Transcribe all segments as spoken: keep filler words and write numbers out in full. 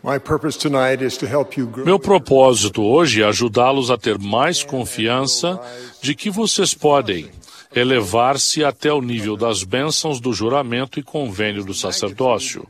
Meu propósito hoje é ajudá-los a ter mais confiança de que vocês podem elevar-se até o nível das bênçãos do juramento e convênio do sacerdócio.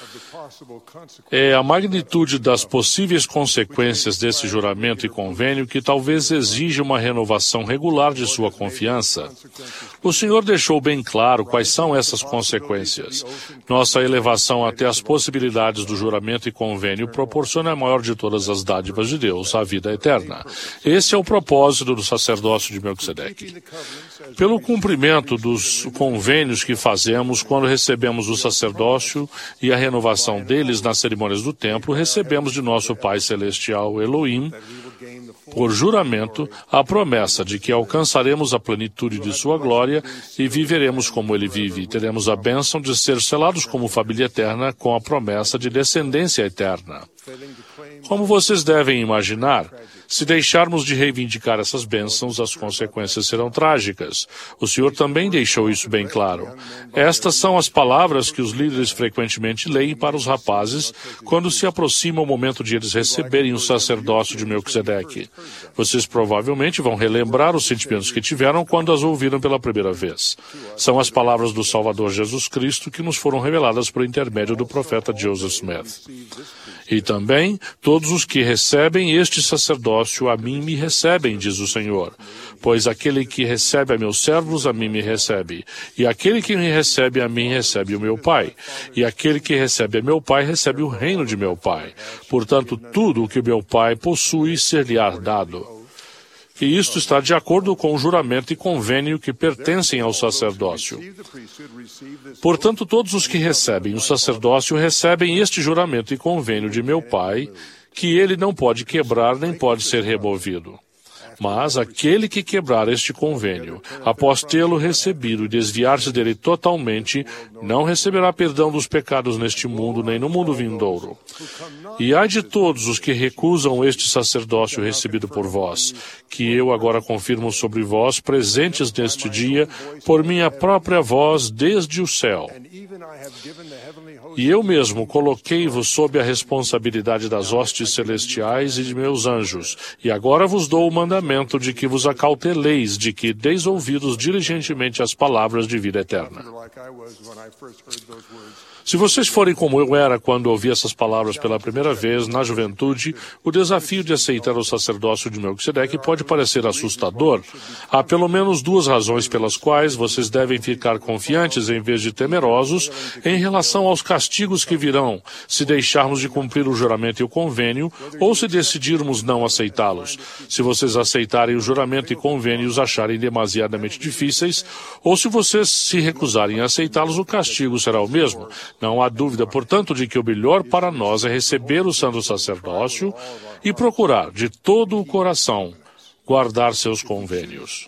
É a magnitude das possíveis consequências desse juramento e convênio que talvez exija uma renovação regular de sua confiança. O Senhor deixou bem claro quais são essas consequências. Nossa elevação até as possibilidades do juramento e convênio proporciona a maior de todas as dádivas de Deus, a vida eterna. Esse é o propósito do sacerdócio de Melquisedeque. Pelo cumprimento dos convênios que fazemos quando recebemos o sacerdócio e a renovação deles nas cerimônias do templo, recebemos de nosso Pai Celestial Elohim, por juramento, a promessa de que alcançaremos a plenitude de sua glória e viveremos como ele vive. Teremos a bênção de ser selados como família eterna com a promessa de descendência eterna. Como vocês devem imaginar, se deixarmos de reivindicar essas bênçãos, as consequências serão trágicas. O Senhor também deixou isso bem claro. Estas são as palavras que os líderes frequentemente leem para os rapazes quando se aproxima o momento de eles receberem o sacerdócio de Melquisedeque. Vocês provavelmente vão relembrar os sentimentos que tiveram quando as ouviram pela primeira vez. São as palavras do Salvador Jesus Cristo que nos foram reveladas por intermédio do profeta Joseph Smith. E também, todos os que recebem este sacerdócio a mim me recebem, diz o Senhor. Pois aquele que recebe a meus servos, a mim me recebe. E aquele que me recebe a mim, recebe o meu Pai. E aquele que recebe a meu Pai, recebe o reino de meu Pai. Portanto, tudo o que o meu Pai possui, ser-lhe-á dado. E isto está de acordo com o juramento e convênio que pertencem ao sacerdócio. Portanto, todos os que recebem o sacerdócio recebem este juramento e convênio de meu Pai, que ele não pode quebrar nem pode ser removido. Mas aquele que quebrar este convênio, após tê-lo recebido e desviar-se dele totalmente, não receberá perdão dos pecados neste mundo nem no mundo vindouro. E ai de todos os que recusam este sacerdócio recebido por vós, que eu agora confirmo sobre vós, presentes neste dia, por minha própria voz desde o céu. E eu mesmo coloquei-vos sob a responsabilidade das hostes celestiais e de meus anjos, e agora vos dou o mandamento de que vos acauteleis, de que deis ouvidos diligentemente às palavras de vida eterna. Se vocês forem como eu era quando ouvi essas palavras pela primeira vez, na juventude, o desafio de aceitar o sacerdócio de Melquisedeque pode parecer assustador. Há pelo menos duas razões pelas quais vocês devem ficar confiantes em vez de temerosos em relação aos castigos que virão, se deixarmos de cumprir o juramento e o convênio, ou se decidirmos não aceitá-los. Se vocês aceitarem o juramento e convênio e os acharem demasiadamente difíceis, ou se vocês se recusarem a aceitá-los, o castigo será o mesmo. Não há dúvida, portanto, de que o melhor para nós é receber o santo sacerdócio e procurar, de todo o coração, guardar seus convênios.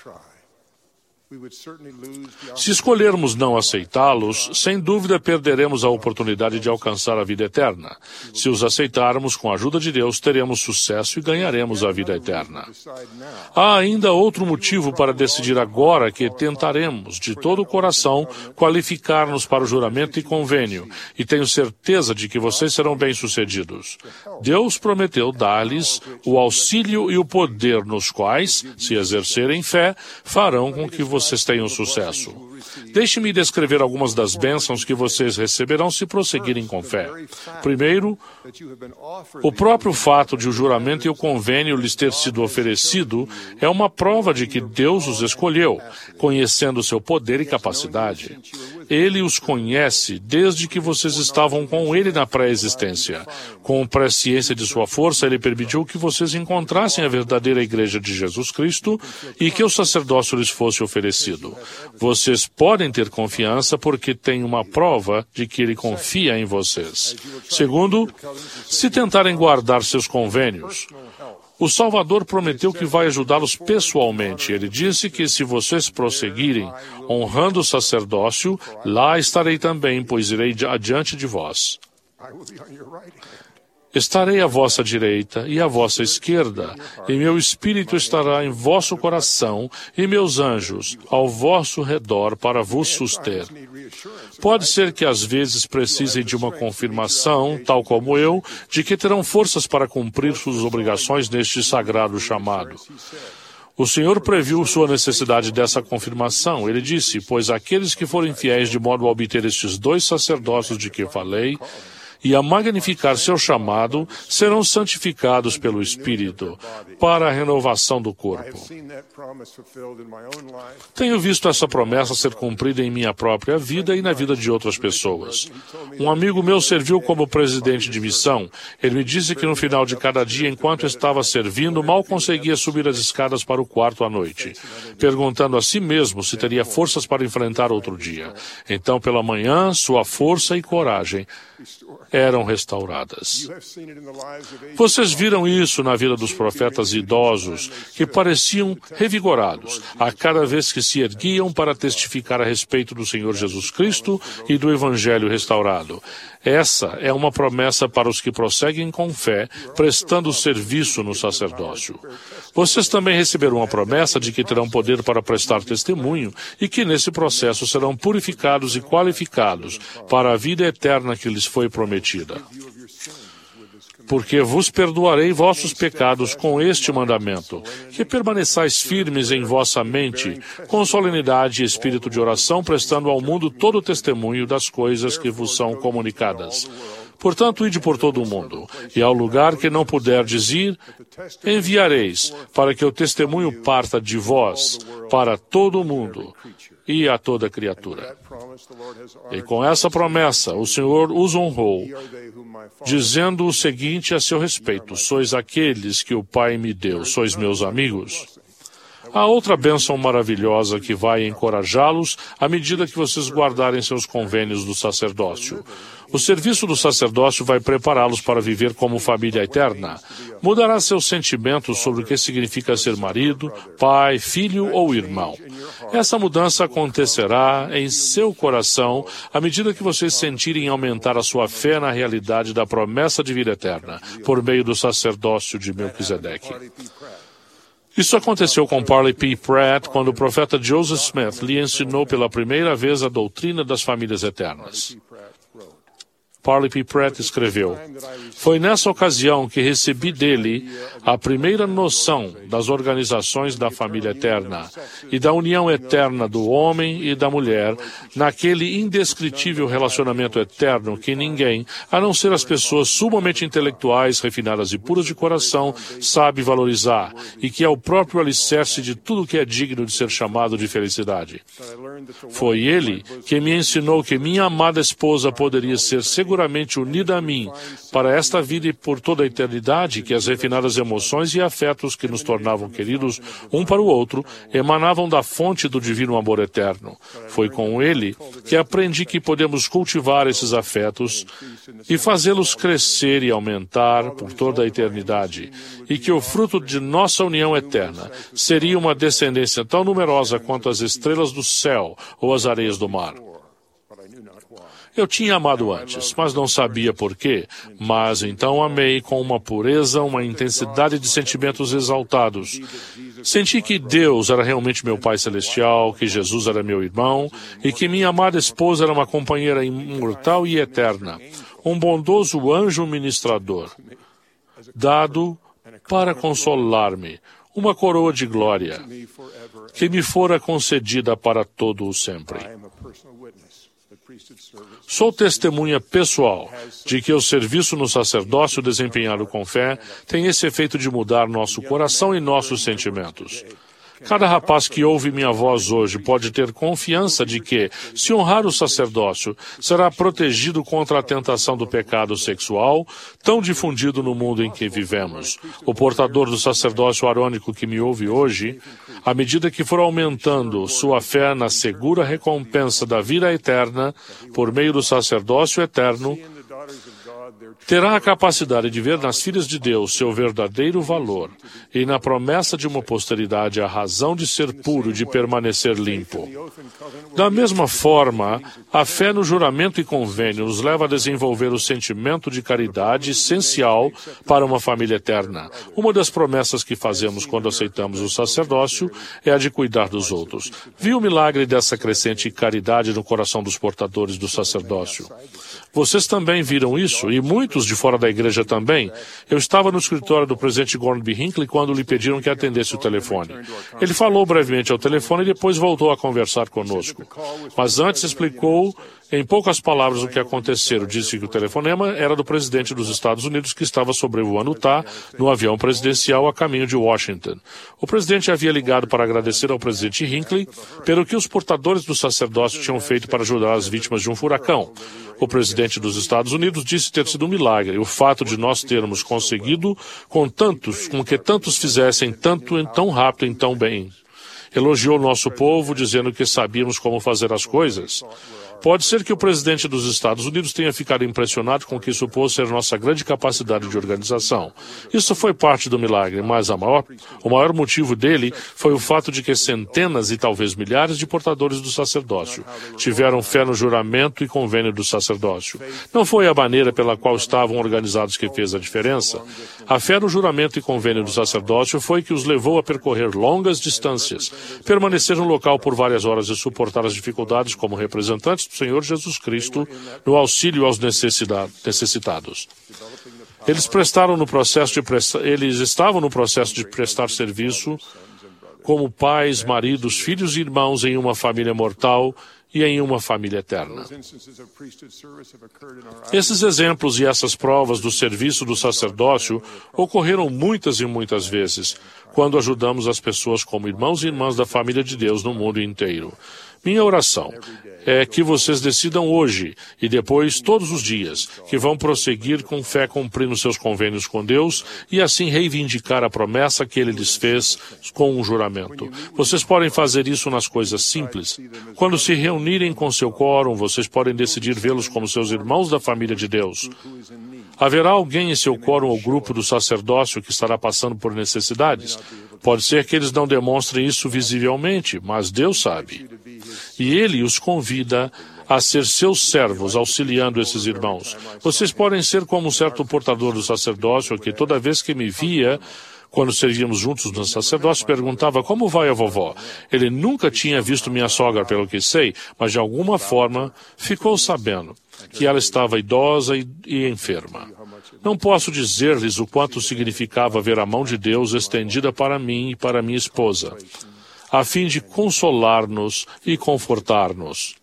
Se escolhermos não aceitá-los, sem dúvida perderemos a oportunidade de alcançar a vida eterna. Se os aceitarmos, com a ajuda de Deus, teremos sucesso e ganharemos a vida eterna. Há ainda outro motivo para decidir agora que tentaremos, de todo o coração, qualificar-nos para o juramento e convênio, e tenho certeza de que vocês serão bem-sucedidos. Deus prometeu dar-lhes o auxílio e o poder nos quais, se exercerem fé, farão com que vocês vocês tenham sucesso. Deixe-me descrever algumas das bênçãos que vocês receberão se prosseguirem com fé. Primeiro, o próprio fato de o juramento e o convênio lhes ter sido oferecido é uma prova de que Deus os escolheu, conhecendo seu poder e capacidade. Ele os conhece desde que vocês estavam com Ele na pré-existência. Com presciência de sua força, Ele permitiu que vocês encontrassem a verdadeira Igreja de Jesus Cristo e que o sacerdócio lhes fosse oferecido. Vocês podem ter confiança porque tem uma prova de que Ele confia em vocês. Segundo, se tentarem guardar seus convênios, o Salvador prometeu que vai ajudá-los pessoalmente. Ele disse que se vocês prosseguirem honrando o sacerdócio, lá estarei também, pois irei adiante de vós. Estarei à vossa direita e à vossa esquerda, e meu espírito estará em vosso coração, e meus anjos ao vosso redor para vos suster. Pode ser que às vezes precisem de uma confirmação, tal como eu, de que terão forças para cumprir suas obrigações neste sagrado chamado. O Senhor previu sua necessidade dessa confirmação. Ele disse, pois aqueles que forem fiéis de modo a obter estes dois sacerdócios de que falei, e a magnificar seu chamado, serão santificados pelo Espírito, para a renovação do corpo. Tenho visto essa promessa ser cumprida em minha própria vida e na vida de outras pessoas. Um amigo meu serviu como presidente de missão. Ele me disse que no final de cada dia, enquanto estava servindo, mal conseguia subir as escadas para o quarto à noite, perguntando a si mesmo se teria forças para enfrentar outro dia. Então, pela manhã, sua força e coragem eram restauradas. Vocês viram isso na vida dos profetas idosos, que pareciam revigorados a cada vez que se erguiam para testificar a respeito do Senhor Jesus Cristo e do Evangelho restaurado. Essa é uma promessa para os que prosseguem com fé, prestando serviço no sacerdócio. Vocês também receberam a promessa de que terão poder para prestar testemunho e que nesse processo serão purificados e qualificados para a vida eterna que lhes foi prometida. Porque vos perdoarei vossos pecados com este mandamento, que permaneçais firmes em vossa mente, com solenidade e espírito de oração, prestando ao mundo todo o testemunho das coisas que vos são comunicadas. Portanto, ide por todo o mundo, e ao lugar que não puderdes ir, enviareis, para que o testemunho parta de vós para todo o mundo e a toda criatura. E com essa promessa, o Senhor os honrou, dizendo o seguinte a seu respeito: sois aqueles que o Pai me deu, sois meus amigos. Há outra bênção maravilhosa que vai encorajá-los à medida que vocês guardarem seus convênios do sacerdócio. O serviço do sacerdócio vai prepará-los para viver como família eterna. Mudará seus sentimentos sobre o que significa ser marido, pai, filho ou irmão. Essa mudança acontecerá em seu coração à medida que vocês sentirem aumentar a sua fé na realidade da promessa de vida eterna, por meio do sacerdócio de Melquisedeque. Isso aconteceu com Parley P. Pratt quando o profeta Joseph Smith lhe ensinou pela primeira vez a doutrina das famílias eternas. Parley P. Pratt escreveu: foi nessa ocasião que recebi dele a primeira noção das organizações da família eterna e da união eterna do homem e da mulher naquele indescritível relacionamento eterno que ninguém, a não ser as pessoas sumamente intelectuais, refinadas e puras de coração, sabe valorizar e que é o próprio alicerce de tudo que é digno de ser chamado de felicidade. Foi ele que me ensinou que minha amada esposa poderia ser seguramente unida a mim para esta vida e por toda a eternidade, que as refinadas emoções e afetos que nos tornavam queridos um para o outro emanavam da fonte do divino amor eterno. Foi com ele que aprendi que podemos cultivar esses afetos e fazê-los crescer e aumentar por toda a eternidade, e que o fruto de nossa união eterna seria uma descendência tão numerosa quanto as estrelas do céu ou as areias do mar. Eu tinha amado antes, mas não sabia por quê. Mas então amei com uma pureza, uma intensidade de sentimentos exaltados. Senti que Deus era realmente meu Pai Celestial, que Jesus era meu irmão e que minha amada esposa era uma companheira imortal e eterna, um bondoso anjo ministrador, dado para consolar-me, uma coroa de glória, que me fora concedida para todo o sempre. Sou testemunha pessoal de que o serviço no sacerdócio desempenhado com fé tem esse efeito de mudar nosso coração e nossos sentimentos. Cada rapaz que ouve minha voz hoje pode ter confiança de que, se honrar o sacerdócio, será protegido contra a tentação do pecado sexual, tão difundido no mundo em que vivemos. O portador do sacerdócio arônico que me ouve hoje, à medida que for aumentando sua fé na segura recompensa da vida eterna, por meio do sacerdócio eterno, terá a capacidade de ver nas filhas de Deus seu verdadeiro valor e na promessa de uma posteridade a razão de ser puro e de permanecer limpo. Da mesma forma, a fé no juramento e convênio nos leva a desenvolver o sentimento de caridade essencial para uma família eterna. Uma das promessas que fazemos quando aceitamos o sacerdócio é a de cuidar dos outros. Vi o milagre dessa crescente caridade no coração dos portadores do sacerdócio. Vocês também viram isso, e muitos de fora da igreja também. Eu estava no escritório do presidente Gordon B. Hinckley quando lhe pediram que atendesse o telefone. Ele falou brevemente ao telefone e depois voltou a conversar conosco. Mas antes explicou em poucas palavras o que aconteceu. Disse que o telefonema era do presidente dos Estados Unidos que estava sobrevoando Utah no avião presidencial a caminho de Washington. O presidente havia ligado para agradecer ao presidente Hinckley pelo que os portadores do sacerdócio tinham feito para ajudar as vítimas de um furacão. O presidente dos Estados Unidos disse ter sido um milagre. O fato de nós termos conseguido com tantos, com que tantos fizessem tanto em tão rápido e tão bem. Elogiou o nosso povo, dizendo que sabíamos como fazer as coisas. Pode ser que o presidente dos Estados Unidos tenha ficado impressionado com o que supôs ser nossa grande capacidade de organização. Isso foi parte do milagre, mas a maior, o maior motivo dele foi o fato de que centenas e talvez milhares de portadores do sacerdócio tiveram fé no juramento e convênio do sacerdócio. Não foi a maneira pela qual estavam organizados que fez a diferença. A fé no juramento e convênio do sacerdócio foi que os levou a percorrer longas distâncias, permanecer no local por várias horas e suportar as dificuldades como representantes do Senhor Jesus Cristo no auxílio aos necessitados. Eles prestaram no processo de presta... Eles estavam no processo de prestar serviço como pais, maridos, filhos e irmãos em uma família mortal e em uma família eterna. Esses exemplos e essas provas do serviço do sacerdócio ocorreram muitas e muitas vezes, quando ajudamos as pessoas como irmãos e irmãs da família de Deus no mundo inteiro. Minha oração é que vocês decidam hoje e depois todos os dias que vão prosseguir com fé cumprindo seus convênios com Deus e assim reivindicar a promessa que Ele lhes fez com um juramento. Vocês podem fazer isso nas coisas simples. Quando se reunirem com seu quórum, vocês podem decidir vê-los como seus irmãos da família de Deus. Haverá alguém em seu quórum ou grupo do sacerdócio que estará passando por necessidades? Pode ser que eles não demonstrem isso visivelmente, mas Deus sabe. E Ele os convida a ser seus servos, auxiliando esses irmãos. Vocês podem ser como um certo portador do sacerdócio que toda vez que me via, quando servíamos juntos no sacerdócio, perguntava como vai a vovó. Ele nunca tinha visto minha sogra, pelo que sei, mas de alguma forma ficou sabendo que ela estava idosa e, e enferma. Não posso dizer-lhes o quanto significava ver a mão de Deus estendida para mim e para minha esposa, a fim de consolar-nos e confortar-nos.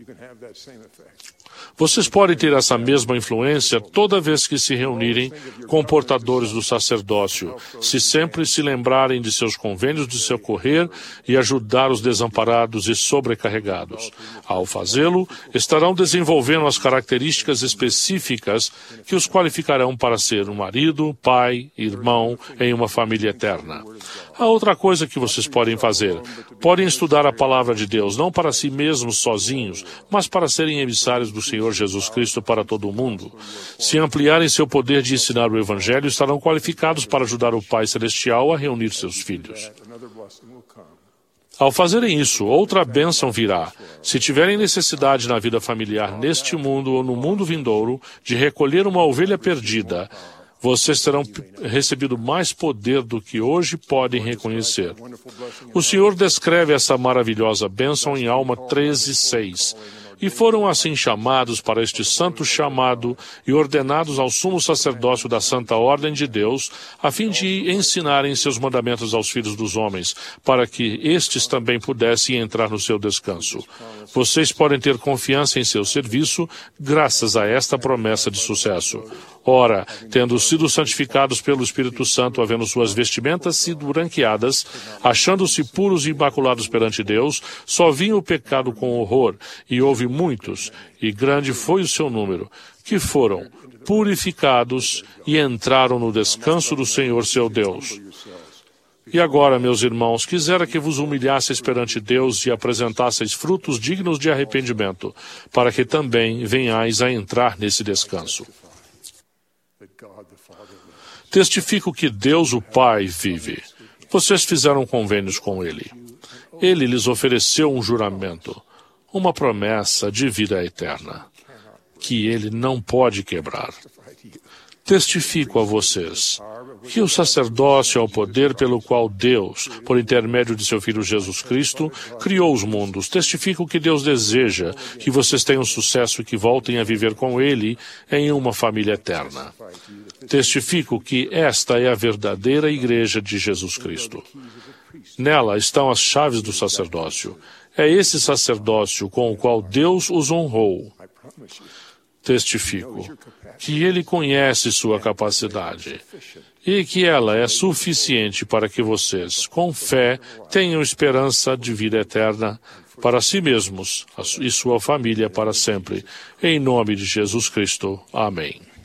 Vocês podem ter essa mesma influência toda vez que se reunirem com portadores do sacerdócio, se sempre se lembrarem de seus convênios de socorrer e ajudar os desamparados e sobrecarregados. Ao fazê-lo, estarão desenvolvendo as características específicas que os qualificarão para ser um marido, pai, irmão em uma família eterna. Há outra coisa que vocês podem fazer. Podem estudar a palavra de Deus, não para si mesmos sozinhos, mas para serem emissários do Senhor Jesus Cristo para todo o mundo. Se ampliarem seu poder de ensinar o Evangelho, estarão qualificados para ajudar o Pai Celestial a reunir seus filhos. Ao fazerem isso, outra bênção virá. Se tiverem necessidade na vida familiar neste mundo ou no mundo vindouro de recolher uma ovelha perdida, vocês terão recebido mais poder do que hoje podem reconhecer. O Senhor descreve essa maravilhosa bênção em Alma treze, seis. E foram assim chamados para este santo chamado e ordenados ao sumo sacerdócio da Santa Ordem de Deus, a fim de ensinarem seus mandamentos aos filhos dos homens, para que estes também pudessem entrar no seu descanso. Vocês podem ter confiança em seu serviço, graças a esta promessa de sucesso. Ora, tendo sido santificados pelo Espírito Santo, havendo suas vestimentas sido branqueadas, achando-se puros e imaculados perante Deus, só vinha o pecado com horror, e houve muitos, e grande foi o seu número, que foram purificados e entraram no descanso do Senhor seu Deus. E agora, meus irmãos, quisera que vos humilhasseis perante Deus e apresentasseis frutos dignos de arrependimento, para que também venhais a entrar nesse descanso. Testifico que Deus, o Pai, vive. Vocês fizeram convênios com Ele. Ele lhes ofereceu um juramento, uma promessa de vida eterna, que Ele não pode quebrar. Testifico a vocês que o sacerdócio é o poder pelo qual Deus, por intermédio de seu Filho Jesus Cristo, criou os mundos. Testifico que Deus deseja que vocês tenham sucesso e que voltem a viver com Ele em uma família eterna. Testifico que esta é a verdadeira Igreja de Jesus Cristo. Nela estão as chaves do sacerdócio. É esse sacerdócio com o qual Deus os honrou. Testifico que Ele conhece sua capacidade e que ela é suficiente para que vocês, com fé, tenham esperança de vida eterna para si mesmos e sua família para sempre. Em nome de Jesus Cristo. Amém.